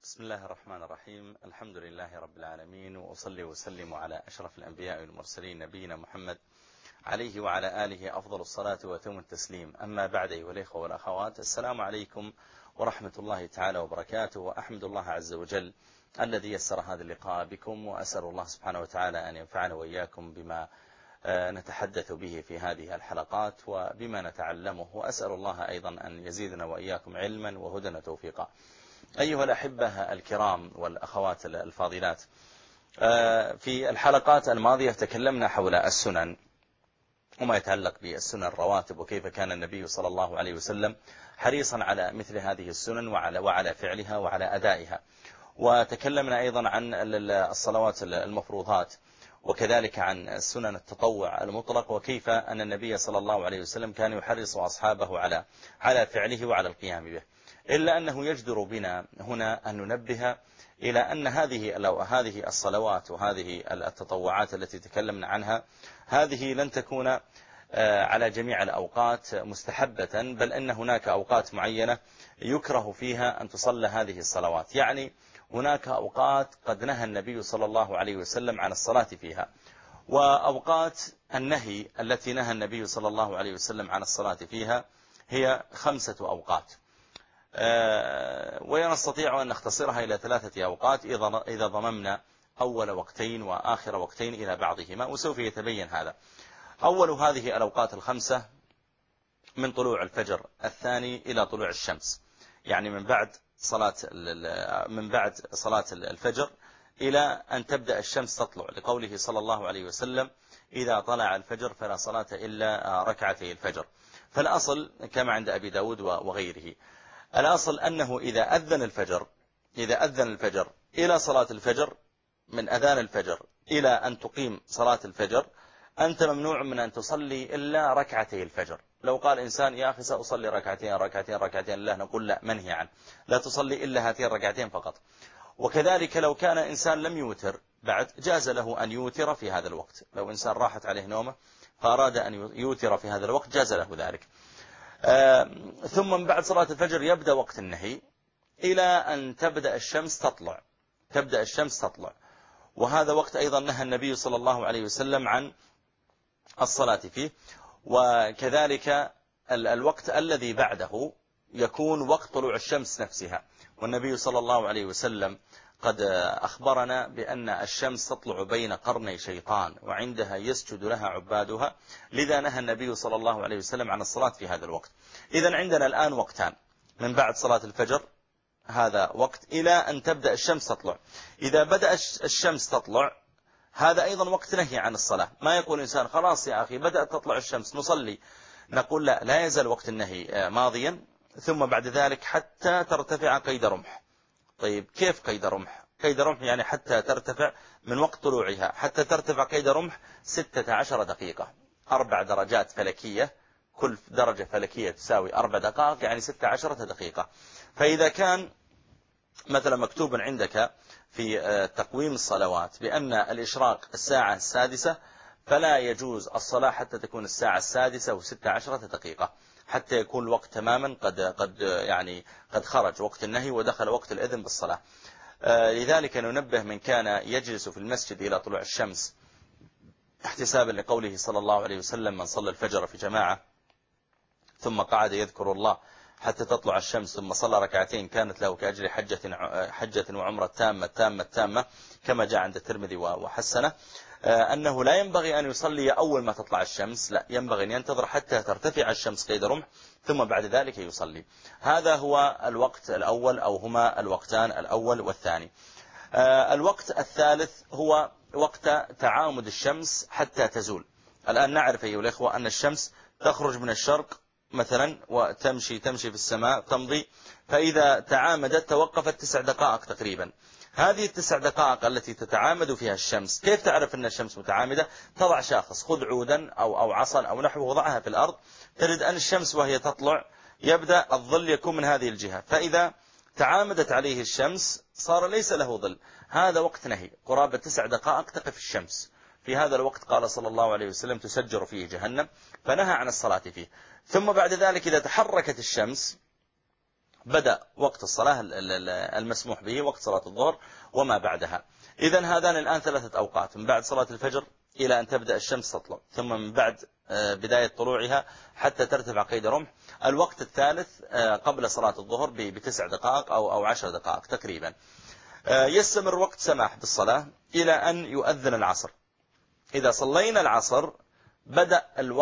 بسم الله الرحمن الرحيم. الحمد لله رب العالمين، وأصلي وسلم على أشرف الأنبياء والمرسلين نبينا محمد عليه وعلى آله أفضل الصلاة وأتم التسليم. أما بعد، أيها الإخوة والأخوات، السلام عليكم ورحمة الله تعالى وبركاته. وأحمد الله عز وجل الذي يسر هذا اللقاء بكم، وأسأل الله سبحانه وتعالى أن ينفعنا وإياكم بما نتحدث به في هذه الحلقات وبما نتعلمه، وأسأل الله أيضا أن يزيدنا وإياكم علما وهدى وتوفيقا. أيها الأحبة الكرام والأخوات الفاضلات، في الحلقات الماضية تكلمنا حول السنن وما يتعلق بالسنن الرواتب، وكيف كان النبي صلى الله عليه وسلم حريصا على مثل هذه السنن وعلى فعلها وعلى أدائها. وتكلمنا أيضا عن الصلوات المفروضات، وكذلك عن السنن التطوع المطلق، وكيف أن النبي صلى الله عليه وسلم كان يحرص أصحابه على فعله وعلى القيام به. إلا أنه يجدر بنا هنا أن ننبه إلى أن هذه الصلوات وهذه التطوعات التي تكلمنا عنها، هذه لن تكون على جميع الأوقات مستحبة، بل أن هناك أوقات معينة يكره فيها أن تصلى هذه الصلوات. يعني هناك أوقات قد نهى النبي صلى الله عليه وسلم عن الصلاة فيها، وأوقات النهي التي نهى النبي صلى الله عليه وسلم عن الصلاة فيها هي 5 أوقات، ونستطيع أن نختصرها إلى 3 أوقات إذا ضممنا أول وقتين وآخر وقتين إلى بعضهما، وسوف يتبين هذا. أول هذه الأوقات 5 من طلوع الفجر الثاني إلى طلوع الشمس، يعني من بعد صلاة الفجر إلى أن تبدأ الشمس تطلع، لقوله صلى الله عليه وسلم: إذا طلع الفجر فلا صلاة إلا ركعتي الفجر. فالأصل كما عند أبي داود وغيره، الأصل أنه إذا أذن الفجر إلى صلاة الفجر، من أذان الفجر إلى أن تقيم صلاة الفجر، أنت ممنوع من أن تصلي إلا ركعتي الفجر. لو قال إنسان: يا أخي سأصلي ركعتين، لا، نقول لا، منهي عنه، لا تصلي إلا هاتين الركعتين فقط. وكذلك لو كان إنسان لم يوتر بعد، جاز له أن يوتر في هذا الوقت. لو إنسان راحت عليه نومه فأراد أن يوتر في هذا الوقت، جاز له ذلك. ثم من بعد صلاة الفجر يبدأ وقت النهي إلى أن تبدأ الشمس تطلع، وهذا وقت أيضا نهى النبي صلى الله عليه وسلم عن الصلاة فيه. وكذلك الوقت الذي بعده يكون وقت طلوع الشمس نفسها، والنبي صلى الله عليه وسلم قد أخبرنا بأن الشمس تطلع بين قرني شيطان، وعندها يسجد لها عبادها، لذا نهى النبي صلى الله عليه وسلم عن الصلاة في هذا الوقت. إذن عندنا الآن وقتان: من بعد صلاة الفجر هذا وقت إلى أن تبدأ الشمس تطلع. إذا بدأ الشمس تطلع، هذا أيضا وقت نهي عن الصلاة. ما يقول إنسان: خلاص يا أخي بدأت تطلع الشمس نصلي، نقول لا يزال وقت النهي ماضيا، ثم بعد ذلك حتى ترتفع قيد رمح. طيب، كيف قيد رمح؟ قيد رمح يعني حتى ترتفع من وقت طلوعها، حتى ترتفع قيد رمح 16 دقيقة، 4 درجات فلكية، كل درجة فلكية تساوي 4 دقائق، يعني 16 دقيقة. فإذا كان مثلا مكتوب عندك في تقويم الصلوات بأن الإشراق 6:06، فلا يجوز الصلاة حتى تكون 6:16 دقيقة، حتى يكون الوقت تماما قد خرج وقت النهي ودخل وقت الإذن بالصلاة. لذلك ننبه من كان يجلس في المسجد إلى طلوع الشمس احتسابا لقوله صلى الله عليه وسلم: من صلى الفجر في جماعة ثم قعد يذكر الله حتى تطلع الشمس ثم صلى ركعتين كانت له كأجر حجة وعمرة تامة، كما جاء عند الترمذي وحسنه. أنه لا ينبغي أن يصلي أول ما تطلع الشمس، لا، ينبغي أن ينتظر حتى ترتفع الشمس قيد رمح، ثم بعد ذلك يصلي. هذا هو الوقت الأول، أو هما الوقتان الأول والثاني. الوقت الثالث هو وقت تعامد الشمس حتى تزول. الآن نعرف أيها الأخوة أن الشمس تخرج من الشرق مثلا وتمشي في السماء تمضي، فإذا تعامدت توقفت 9 دقائق تقريبا. هذه 9 دقائق التي تتعامد فيها الشمس، كيف تعرف أن الشمس متعامدة؟ تضع شاخص، خذ عودا أو عصا أو نحوه وضعها في الأرض، تجد أن الشمس وهي تطلع يبدأ الظل يكون من هذه الجهة، فإذا تعامدت عليه الشمس صار ليس له ظل. هذا وقت نهي، قرابة 9 دقائق تقف الشمس. في هذا الوقت قال صلى الله عليه وسلم: تسجر فيه جهنم، فنهى عن الصلاة فيه. ثم بعد ذلك إذا تحركت الشمس بدأ وقت الصلاة المسموح به وقت صلاة الظهر وما بعدها. إذن هذان الآن 3 أوقات، من بعد صلاة الفجر إلى أن تبدأ الشمس تطلع، ثم من بعد بداية طلوعها حتى ترتفع قيد رمح. الوقت الثالث قبل صلاة الظهر ب9 دقائق أو 10 دقائق تقريبا. يستمر وقت سماح بالصلاة إلى أن يؤذن العصر. إذا صلينا العصر بدأ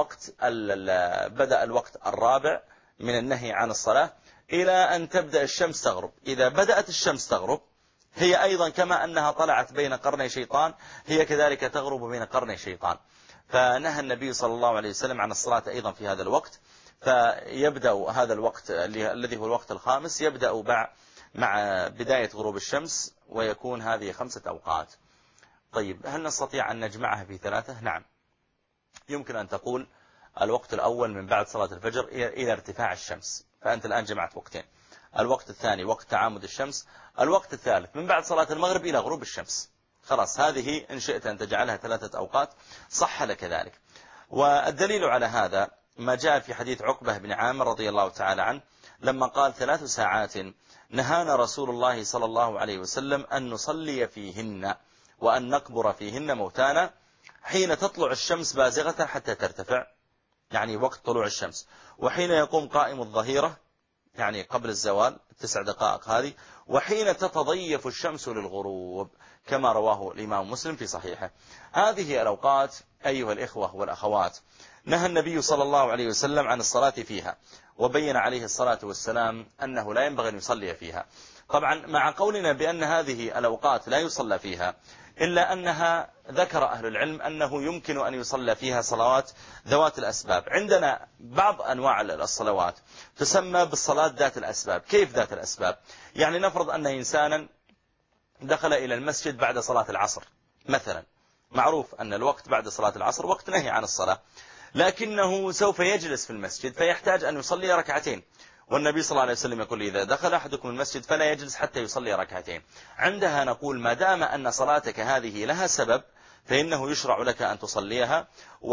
الوقت الرابع من النهي عن الصلاة إلى أن تبدأ الشمس تغرب. إذا بدأت الشمس تغرب هي أيضا كما أنها طلعت بين قرني شيطان هي كذلك تغرب بين قرني شيطان، فنهى النبي صلى الله عليه وسلم عن الصلاة أيضا في هذا الوقت. فيبدأ هذا الوقت الذي هو الوقت الخامس يبدأ مع بداية غروب الشمس، ويكون هذه 5 أوقات. طيب هل نستطيع أن نجمعها في 3؟ نعم، يمكن أن تقول الوقت الأول من بعد صلاة الفجر إلى ارتفاع الشمس، فأنت الآن جمعت وقتين. الوقت الثاني وقت تعامد الشمس. الوقت الثالث من بعد صلاة المغرب إلى غروب الشمس. خلاص، هذه إن شئت أن تجعلها 3 أوقات صح لك ذلك. والدليل على هذا ما جاء في حديث عقبة بن عامر رضي الله تعالى عنه لما قال 3 ساعات نهانا رسول الله صلى الله عليه وسلم أن نصلي فيهن وأن نقبر فيهن موتانا حين تطلع الشمس بازغة حتى ترتفع، يعني وقت طلوع الشمس، وحين يقوم قائم الظهيرة يعني قبل الزوال 9 دقائق هذه، وحين تتضيف الشمس للغروب كما رواه الإمام مسلم في صحيحه. هذه الأوقات أيها الإخوة والأخوات نهى النبي صلى الله عليه وسلم عن الصلاة فيها، وبين عليه الصلاة والسلام أنه لا ينبغي أن يصلي فيها. طبعا مع قولنا بأن هذه الأوقات لا يصلى فيها، إلا أنها ذكر أهل العلم أنه يمكن أن يصلى فيها صلوات ذوات الأسباب. عندنا بعض أنواع الصلوات تسمى بالصلاة ذات الأسباب. كيف ذات الأسباب؟ يعني نفرض أن إنسانا دخل إلى المسجد بعد صلاة العصر مثلا، معروف أن الوقت بعد صلاة العصر وقت نهي عن الصلاة، لكنه سوف يجلس في المسجد فيحتاج أن يصلي ركعتين، والنبي صلى الله عليه وسلم يقول إذا دخل أحدكم المسجد فلا يجلس حتى يصلي ركعتين. عندها نقول ما دام أن صلاتك هذه لها سبب فإنه يشرع لك أن تصليها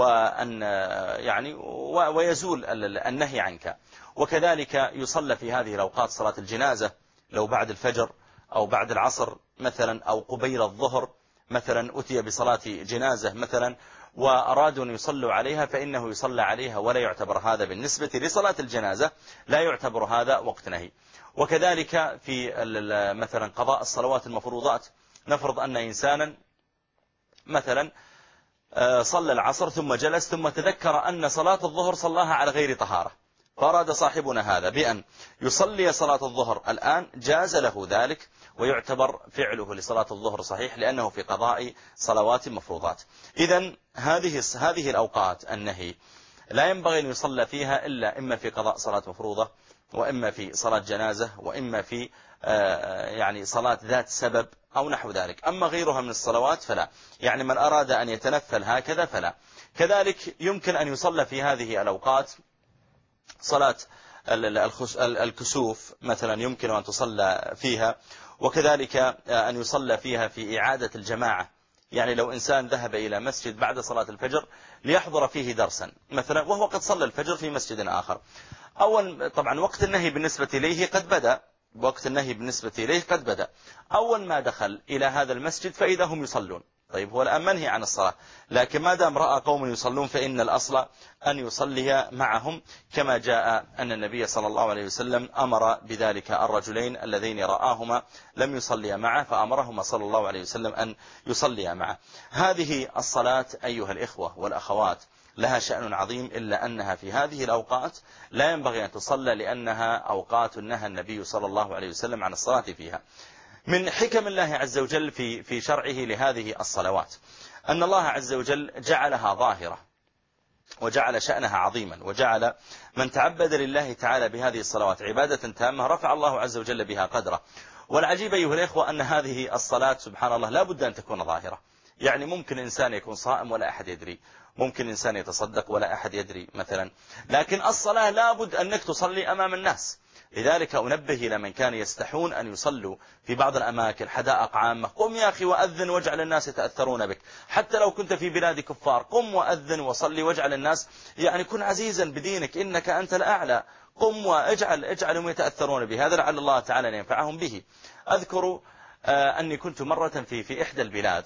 ويزول النهي عنك. وكذلك يصلى في هذه الأوقات صلاة الجنازة، لو بعد الفجر أو بعد العصر مثلا أو قبيل الظهر مثلا أتي بصلاة جنازة مثلا وأرادوا أن يصلوا عليها فإنه يصلى عليها، ولا يعتبر هذا بالنسبة لصلاة الجنازة، لا يعتبر هذا وقت نهي. وكذلك في مثلا قضاء الصلوات المفروضات، نفرض أن إنسانا مثلا صلى العصر ثم جلس ثم تذكر أن صلاة الظهر صلاها على غير طهارة، فأراد صاحبنا هذا بأن يصلي صلاة الظهر الآن، جاز له ذلك ويعتبر فعله لصلاة الظهر صحيح لأنه في قضاء صلوات مفروضات. إذن هذه الأوقات النهي لا ينبغي أن يصلى فيها إلا إما في قضاء صلاة مفروضة، وإما في صلاة جنازة، وإما في صلاة ذات سبب أو نحو ذلك. أما غيرها من الصلوات فلا، يعني من أراد أن يتنفل هكذا فلا. كذلك يمكن أن يصلى في هذه الأوقات صلاة الكسوف مثلا، يمكن أن تصلى فيها، وكذلك أن يصلى فيها في إعادة الجماعة. يعني لو إنسان ذهب إلى مسجد بعد صلاة الفجر ليحضر فيه درسا مثلا، وهو قد صلى الفجر في مسجد آخر، طبعا وقت النهي بالنسبة إليه قد بدأ، أول ما دخل إلى هذا المسجد فإذا هم يصلون. طيب هو الآن منهي عن الصلاة، لكن ما دام رأى قوم يصلون فإن الأصل أن يصلي معهم، كما جاء أن النبي صلى الله عليه وسلم أمر بذلك الرجلين اللذين رآهما لم يصليا معه، فأمرهما صلى الله عليه وسلم أن يصليا معه. هذه الصلاة أيها الإخوة والأخوات لها شأن عظيم، إلا أنها في هذه الأوقات لا ينبغي أن تصلى، لأنها أوقات نهى النبي صلى الله عليه وسلم عن الصلاة فيها. من حكم الله عز وجل في شرعه لهذه الصلوات أن الله عز وجل جعلها ظاهرة، وجعل شأنها عظيما، وجعل من تعبد لله تعالى بهذه الصلوات عبادة تامة رفع الله عز وجل بها قدره. والعجيب أيها الإخوة أن هذه الصلاة سبحان الله لا بد أن تكون ظاهرة. يعني ممكن إنسان يكون صائم ولا أحد يدري، ممكن إنسان يتصدق ولا أحد يدري مثلا، لكن الصلاة لا بد أنك تصلي أمام الناس، لذلك أنبه إلى من كان يستحون أن يصلوا في بعض الأماكن حدائق عامة: قم يا أخي وأذن واجعل الناس يتأثرون بك، حتى لو كنت في بلاد كفار قم وأذن وصلي واجعل الناس يعني كن عزيزا بدينك إنك أنت الأعلى، قم واجعلهم يتأثرون به، هذا لعل الله تعالى أن ينفعهم به. أذكر أني كنت مرة في إحدى البلاد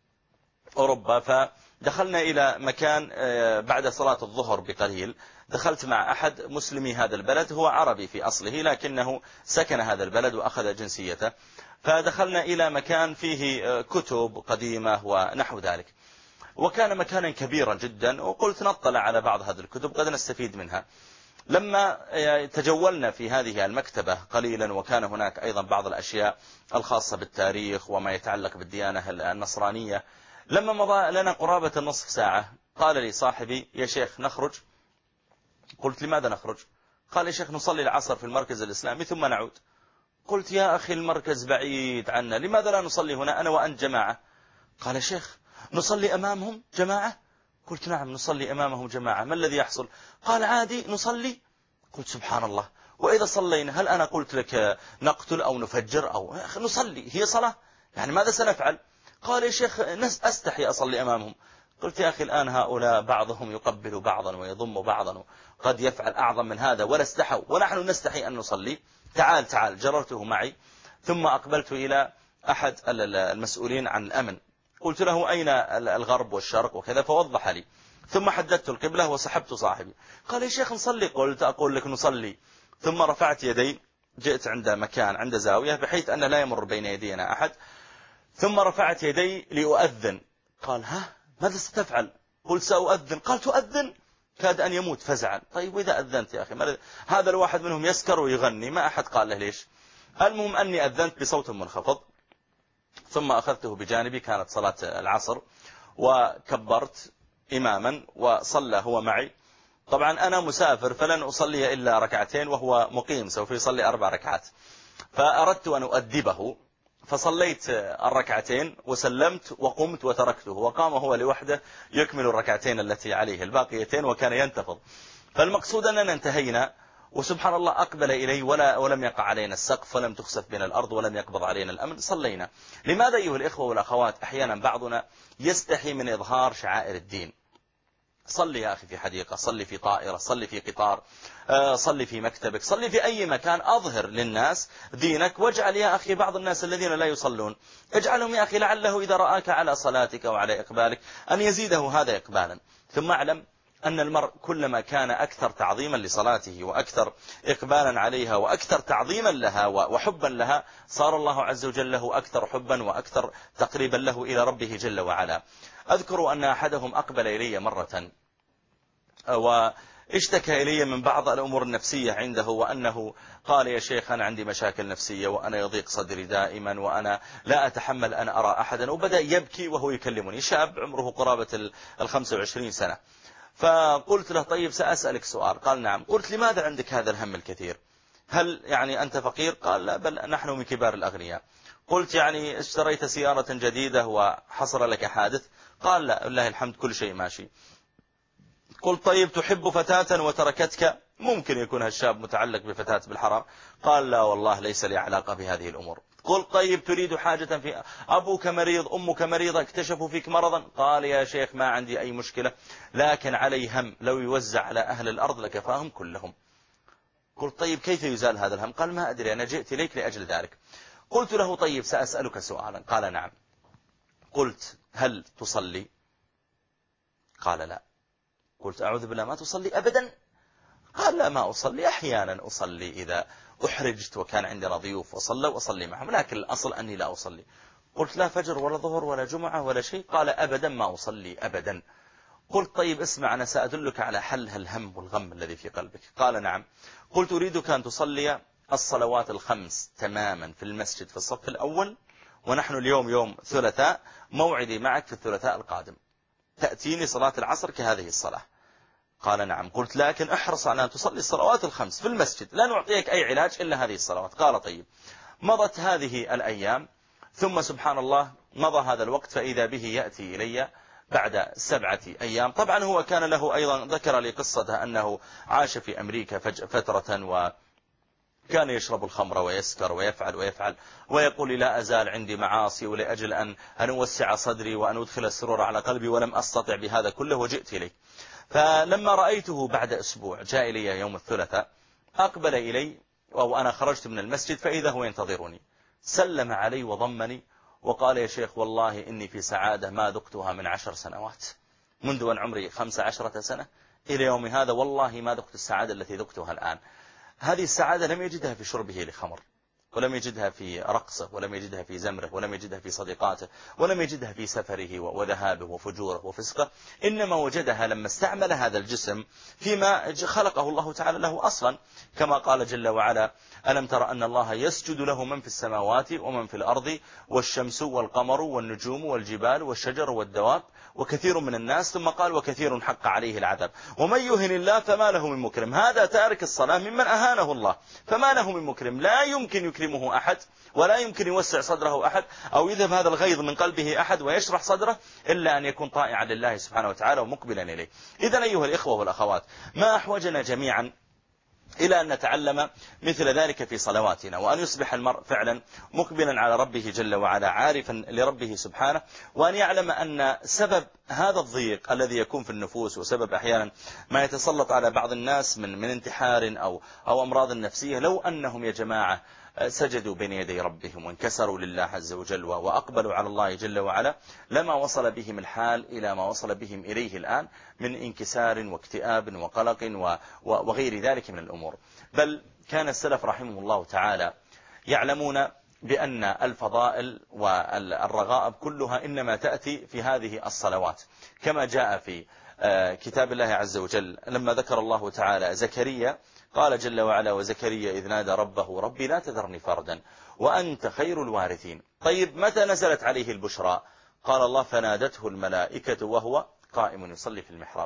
أوروبا، فدخلنا إلى مكان بعد صلاة الظهر بقليل، دخلت مع أحد مسلمي هذا البلد، هو عربي في أصله لكنه سكن هذا البلد وأخذ جنسيته، فدخلنا إلى مكان فيه كتب قديمة ونحو ذلك، وكان مكانا كبيرا جدا، وقلت نطلع على بعض هذه الكتب قد نستفيد منها. لما تجولنا في هذه المكتبة قليلا، وكان هناك أيضا بعض الأشياء الخاصة بالتاريخ وما يتعلق بالديانة النصرانية، لما مضى لنا قرابة النصف ساعة قال لي صاحبي: يا شيخ نخرج؟ قلت: لماذا نخرج؟ قال: يا شيخ نصلي العصر في المركز الإسلامي ثم نعود. قلت: يا أخي المركز بعيد عنا، لماذا لا نصلي هنا أنا وأنت جماعة؟ قال: يا شيخ نصلي أمامهم جماعة؟ قلت: نعم نصلي أمامهم جماعة، ما الذي يحصل؟ قال: عادي نصلي. قلت: سبحان الله، وإذا صلينا هل أنا قلت لك نقتل أو نفجر أو نصلي؟ هي صلاة، يعني ماذا سنفعل؟ قال: يا شيخ أستحي أصلي أمامهم. قلت: يا أخي الآن هؤلاء بعضهم يقبل بعضا ويضم بعضا، قد يفعل أعظم من هذا ولا استحوا، ونحن نستحي أن نصلي، تعال. جررته معي، ثم أقبلت إلى أحد المسؤولين عن الأمن، قلت له: أين الغرب والشرق وكذا، فوضح لي، ثم حددت القبلة وسحبت صاحبي. قال: يا شيخ نصلي. قلت: أقول لك نصلي. ثم رفعت يدي، جئت عند مكان عند زاوية بحيث أن لا يمر بين يدينا أحد، ثم رفعت يدي لأؤذن. قال: ها ماذا ستفعل؟ قلت: سأؤذن. قال: تؤذن؟ كاد أن يموت فزعا. طيب وإذا أذنت يا أخي؟ هذا الواحد منهم يسكر ويغني، ما أحد قال له ليش. المهم أني أذنت بصوت منخفض، ثم أخذته بجانبي، كانت صلاة العصر، وكبرت إماما وصلى هو معي. طبعا أنا مسافر فلن أصلي إلا ركعتين، وهو مقيم سوف يصلي 4 ركعات، فأردت أن أؤدبه، فصليت الركعتين وسلمت وقمت وتركته، وقام هو لوحده يكمل الركعتين التي عليه الباقيتين، وكان ينتفض. فالمقصود أننا انتهينا، وسبحان الله أقبل إلي ولم يقع علينا السقف، ولم تخسف بنا الأرض، ولم يقبض علينا الأمن، صلينا. لماذا أيها الإخوة والأخوات أحيانا بعضنا يستحي من إظهار شعائر الدين؟ صلي يا أخي في حديقة، صلي في طائرة، صلي في قطار، صلي في مكتبك، صلي في أي مكان، أظهر للناس دينك. واجعل يا أخي بعض الناس الذين لا يصلون، اجعلهم يا أخي لعله إذا رآك على صلاتك وعلى إقبالك أن يزيده هذا إقبالا. ثم أعلم أن المرء كلما كان أكثر تعظيما لصلاته وأكثر إقبالا عليها وأكثر تعظيما لها وحبا لها، صار الله عز وجل له أكثر حبا وأكثر تقريبا له إلى ربه جل وعلا. أذكر أن أحدهم أقبل إلي مرة واشتكى إلي من بعض الأمور النفسية عنده، وأنه قال: يا شيخ أنا عندي مشاكل نفسية، وأنا يضيق صدري دائما، وأنا لا أتحمل أن أرى أحدا، وبدأ يبكي وهو يكلمني، شاب عمره قرابة 25 سنة. فقلت له: طيب سأسألك سؤال. قال: نعم. قلت: لماذا عندك هذا الهم الكثير؟ هل يعني أنت فقير؟ قال: لا، بل نحن من كبار الأغنياء. قلت: يعني اشتريت سيارة جديدة وحصل لك حادث؟ قال: لا، لله الحمد كل شيء ماشي. قلت: طيب تحب فتاة وتركتك؟ ممكن يكون هالشاب متعلق بفتاة بالحرام. قال: لا والله ليس لي علاقة بهذه الأمور. قلت: طيب تريد حاجة في أبوك مريض، أمك مريضة، اكتشفوا فيك مرضا؟ قال: يا شيخ ما عندي أي مشكلة، لكن علي هم لو يوزع على أهل الأرض لكفاهم كلهم. قلت: طيب كيف يزال هذا الهم؟ قال: ما أدري، أنا جئت إليك لأجل ذلك. قلت له: طيب سأسألك سؤالا. قال: نعم. قلت: هل تصلي؟ قال: لا. قلت: أعوذ بالله، ما تصلي أبدا؟ قال: لا، ما أصلي، أحيانا أصلي إذا أحرجت وكان عندنا ضيوف وأصلي معهم، لكن الأصل أني لا أصلي. قلت: لا فجر ولا ظهر ولا جمعة ولا شيء؟ قال: أبدا ما أصلي أبدا. قلت: طيب اسمع، أنا سأدلك على حل الهم والغم الذي في قلبك. قال: نعم. قلت: أريدك أن تصلي الصلوات الخمس تماما في المسجد في الصف الأول، ونحن اليوم يوم ثلاثاء، موعدي معك في الثلاثاء القادم، تأتيني صلاة العصر كهذه الصلاة. قال: نعم. قلت: لكن احرص على أن تصلي الصلوات الخمس في المسجد، لا نعطيك أي علاج إلا هذه الصلوات. قال: طيب. مضت هذه الأيام، ثم سبحان الله مضى هذا الوقت، فإذا به يأتي إلي بعد 7 أيام. طبعا هو كان له أيضا، ذكر لي قصته أنه عاش في أمريكا فترة كان يشرب الخمر ويسكر ويفعل ويقول لا أزال عندي معاصي، ولأجل أن أوسع صدري وأن أدخل السرور على قلبي ولم أستطع بهذا كله وجئت إليه. فلما رأيته بعد أسبوع جاء إلي يوم الثلاثاء، أقبل إلي وأنا خرجت من المسجد فإذا هو ينتظرني، سلم علي وضمني وقال يا شيخ والله إني في سعادة ما ذقتها من 10 سنوات، منذ أن عمري 15 سنة إلى يوم هذا والله ما ذقت السعادة التي ذقتها الآن. هذه السعادة لم يجدها في شربه لخمر، ولم يجدها في رقصه، ولم يجدها في زمره، ولم يجدها في صديقاته، ولم يجدها في سفره وذهابه وفجوره وفسقه، إنما وجدها لما استعمل هذا الجسم فيما خلقه الله تعالى له أصلا، كما قال جل وعلا ألم تر أن الله يسجد له من في السماوات ومن في الأرض والشمس والقمر والنجوم والجبال والشجر والدواب وكثير من الناس، ثم قال وكثير حق عليه العذاب ومن يهن الله فما له من مكرم. هذا تارك الصلاة ممن أهانه الله، فما له من مكرم، لا يمكن يكرمه أحد ولا يمكن يوسع صدره أحد أو يذهب هذا الغيظ من قلبه أحد ويشرح صدره إلا أن يكون طائعا لله سبحانه وتعالى ومقبلا إليه. إذن أيها الإخوة والأخوات، ما أحوجنا جميعا إلى أن نتعلم مثل ذلك في صلواتنا، وأن يصبح المرء فعلا مقبلا على ربه جل وعلا عارفا لربه سبحانه، وأن يعلم أن سبب هذا الضيق الذي يكون في النفوس وسبب أحيانا ما يتسلط على بعض الناس من انتحار أو أمراض نفسية، لو أنهم يا جماعة سجدوا بين يدي ربهم وانكسروا لله عز وجل وأقبلوا على الله جل وعلا، لما وصل بهم الحال إلى ما وصل بهم إليه الآن من انكسار واكتئاب وقلق وغير ذلك من الأمور. بل كان السلف رحمه الله تعالى يعلمون بأن الفضائل والرغائب كلها إنما تأتي في هذه الصلوات، كما جاء في كتاب الله عز وجل لما ذكر الله تعالى زكريا قال جل وعلا وزكريا إذ نادى ربه ربي لا تذرني فردا وأنت خير الوارثين. طيب متى نزلت عليه البشرى؟ قال الله فنادته الملائكة وهو قائم يصلي في المحراب.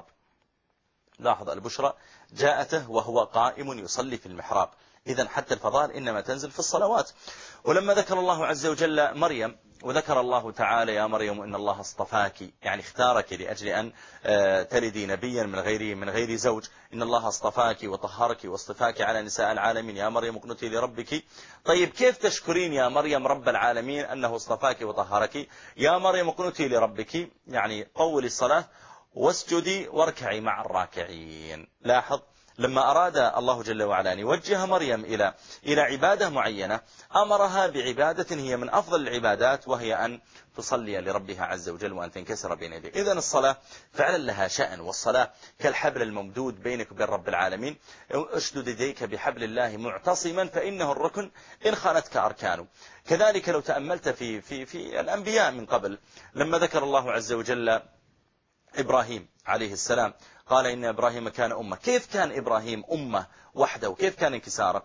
لاحظ البشرى جاءته وهو قائم يصلي في المحراب. إذن حتى الفضائل إنما تنزل في الصلوات. ولما ذكر الله عز وجل مريم وذكر الله تعالى يا مريم إن الله اصطفاك، يعني اختارك لأجل أن تلدي نبيا من غير زوج، إن الله اصطفاك وطهرك واصطفاك على نساء العالمين يا مريم اقنتي لربك. طيب كيف تشكرين يا مريم رب العالمين أنه اصطفاك وطهرك؟ يا مريم اقنتي لربك يعني طولي الصلاة واسجدي واركعي مع الراكعين. لاحظ لما أراد الله جل وعلا أن يوجه مريم إلى عبادة معينة أمرها بعبادة هي من أفضل العبادات، وهي أن تصلي لربها عز وجل وأن تنكسر بين يديه. إذن الصلاة فعلا لها شأن، والصلاة كالحبل الممدود بينك وبين رب العالمين. اشدد يديك بحبل الله معتصما فإنه الركن إن خانتك أركانه. كذلك لو تأملت في الأنبياء من قبل لما ذكر الله عز وجل إبراهيم عليه السلام قال إن إبراهيم كان أمة. كيف كان إبراهيم أمة وحده وكيف كان انكساره؟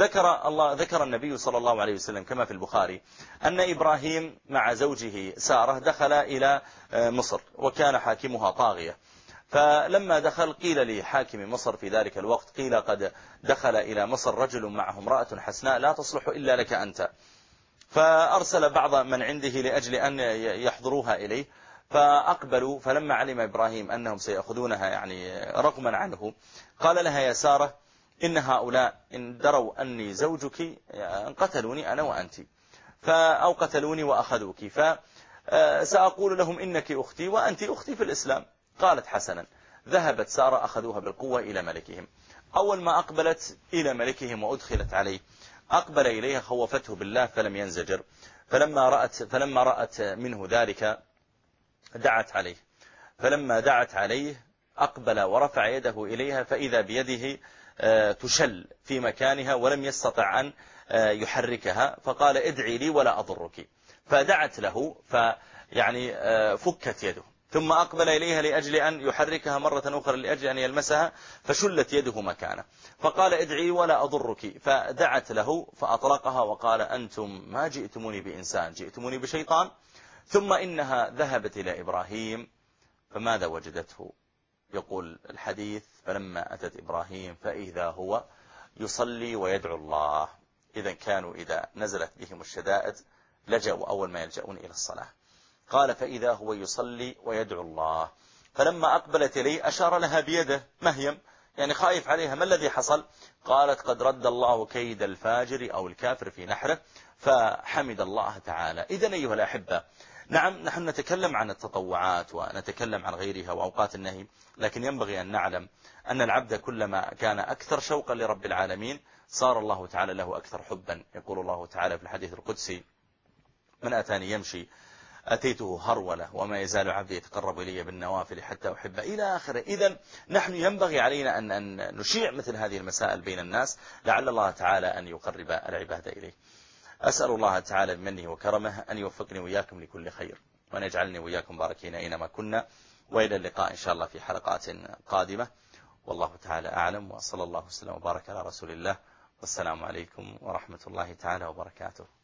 ذكر النبي صلى الله عليه وسلم كما في البخاري أن إبراهيم مع زوجه سارة دخل إلى مصر وكان حاكمها طاغية، فلما دخل قيل لحاكم مصر في ذلك الوقت قيل قد دخل إلى مصر رجل معه امرأة حسناء لا تصلح إلا لك أنت، فأرسل بعض من عنده لأجل أن يحضروها إليه، فأقبلوا. فلما علم إبراهيم أنهم سيأخذونها يعني رغما عنه قال لها يا سارة إن هؤلاء إن دروا أني زوجك قتلوني أنا وأنت، أو قتلوني وأخذوك، فسأقول لهم إنك أختي وأنت أختي في الإسلام. قالت حسنا. ذهبت سارة أخذوها بالقوة إلى ملكهم. أول ما أقبلت إلى ملكهم وأدخلت عليه أقبل إليها خوفته بالله فلم ينزجر، فلما رأت منه ذلك دعت عليه، فلما دعت عليه أقبل ورفع يده إليها فإذا بيده تشل في مكانها ولم يستطع أن يحركها، فقال ادعي لي ولا أضرك، فدعت له فيعني فكت يده، ثم أقبل إليها لأجل أن يحركها مرة أخرى لأجل أن يلمسها فشلت يده مكانه، فقال ادعي ولا أضرك، فدعت له فأطلقها وقال أنتم ما جئتموني بإنسان جئتموني بشيطان. ثم إنها ذهبت إلى إبراهيم فماذا وجدته؟ يقول الحديث فلما أتت إبراهيم فإذا هو يصلي ويدعو الله. إذا كانوا إذا نزلت بهم الشدائد لجأوا أول ما يلجأون إلى الصلاة. قال فإذا هو يصلي ويدعو الله، فلما أقبلت إليه أشار لها بيده مهيم يعني خايف عليها. ما الذي حصل؟ قالت قد رد الله كيد الفاجر أو الكافر في نحره، فحمد الله تعالى. إذن أيها الأحبة، نعم نحن نتكلم عن التطوعات ونتكلم عن غيرها وأوقات النهي، لكن ينبغي أن نعلم أن العبد كلما كان أكثر شوقا لرب العالمين صار الله تعالى له أكثر حبا. يقول الله تعالى في الحديث القدسي: من أتاني يمشي أتيته هرولة، وما يزال عبدي يتقرب إلي بالنوافل حتى أحبه، إلى آخره. إذن نحن ينبغي علينا أن نشيع مثل هذه المسائل بين الناس، لعل الله تعالى أن يقرب العباد إليه. أسأل الله تعالى بمنه وكرمه أن يوفقني وإياكم لكل خير، وأن يجعلني وإياكم باركين أينما كنا، وإلى اللقاء إن شاء الله في حلقات قادمة. والله تعالى أعلم، وصلى الله وسلم وبارك على رسول الله، والسلام عليكم ورحمة الله تعالى وبركاته.